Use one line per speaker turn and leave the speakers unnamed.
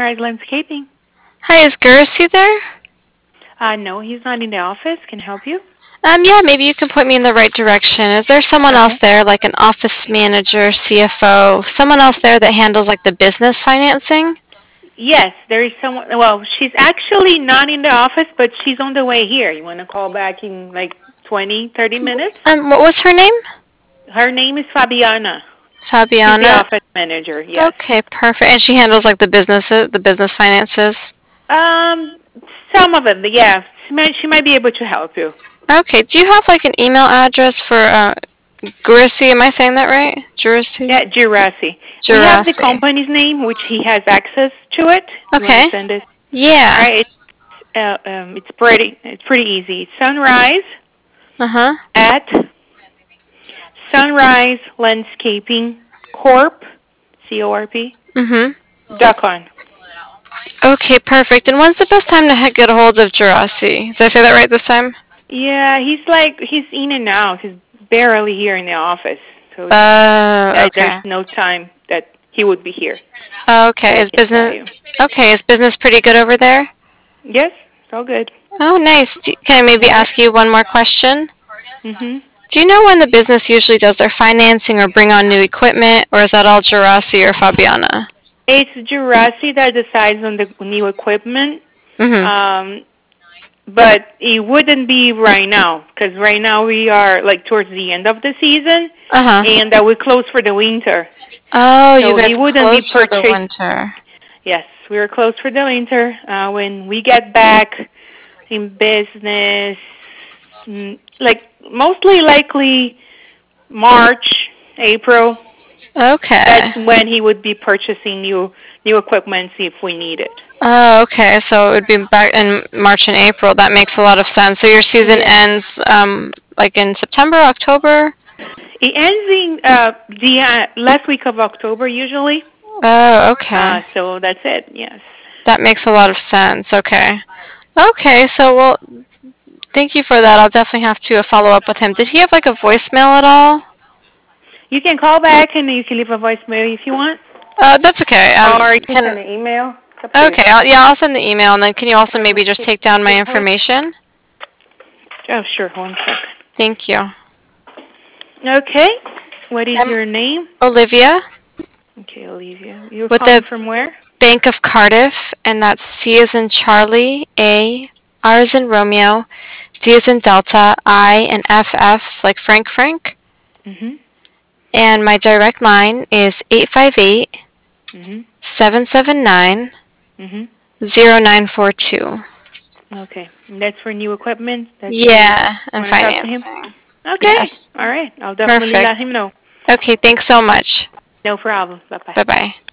Sunrise Landscaping.
Hi, is Gursey there?
No, he's not in the office. Can I help you?
Yeah, maybe you can point me in the right direction. Is there someone else
Okay.
there, like an office manager, CFO, someone else there that handles like the business financing?
Yes, there is someone. Well, she's actually not in the office, but she's on the way here. You want to call back in like 20, 30 minutes?
What was her name?
Her name is Fabiana. She's the
Fabiana.
office manager. Yes.
Okay, perfect. And she handles like the business finances.
Um, some of them. Yeah, she might be able to help you.
Okay, do you have like an email address for Gursey? Am I saying that right? Gursey?
Yeah, Jurassic. We have the
Jurasi.
company's name, which he has access to it. You want to
Okay.
send it? All
Yeah.
right. It's pretty easy. It's Sunrise
Uh-huh.
at Sunrise Landscaping Corp. CORP.
Mhm.
.com.
Okay, perfect. And when's the best time to get a hold of Jurasi? Did I say that right this time?
Yeah, he's in and out. He's barely here in the office, so there's
Okay.
no time that he would be here. That
Okay,
I
is
can tell
business
you.
pretty good over there?
Yes, it's all good.
Oh, nice. Can I maybe
All right.
ask you one more question?
Mhm.
Do you know when the business usually does their financing or bring on new equipment, or is that all Jurasi or Fabiana?
It's Jurassic that decides on the new equipment.
Mhm.
Um, but it wouldn't be right now because right now we are like towards the end of the season,
Uh-huh.
and we close for the winter.
Oh, you
So
guys
it
are
wouldn't be
closed for the
purchased.
winter.
Yes, we are closed for the winter. When we get back in business, like mostly likely March, April. That's
Okay.
when he would be purchasing new equipment if we need it.
Oh, okay. So it would be back in March and April. That makes a lot of sense. So your season
Yeah.
ends like in September, October?
It ends in the last week of October usually.
Oh, okay.
So that's it. Yes.
That makes a lot of sense. Okay. Okay, so well, thank you for that. I'll definitely have to follow up with him. Did he have like a voicemail at all?
You can call back and you can leave a voicemail if you want,
That's okay.
or you can
Can
send an email. It's up to you.
okay. I'll send the email, and then can you also maybe just take down my information?
Oh, sure. One second.
Thank you.
Okay. What is
I'm
your name?
Olivia
Okay, Olivia. You're
with
calling
the
from where?
Bank of Cardiff, and that's C as in Charlie, A, R as in Romeo, D as in Delta, I, and FF like Frank.
Mhm.
And my direct line is 858
Mhm.
779
Mhm.
0942.
Okay. And that's for new equipment that you
Yeah, and
want to talk to him.
financing.
Okay.
Yes.
All right. I'll definitely let
Perfect.
him know.
Okay, thanks so much.
No problem. Bye bye.
Bye bye.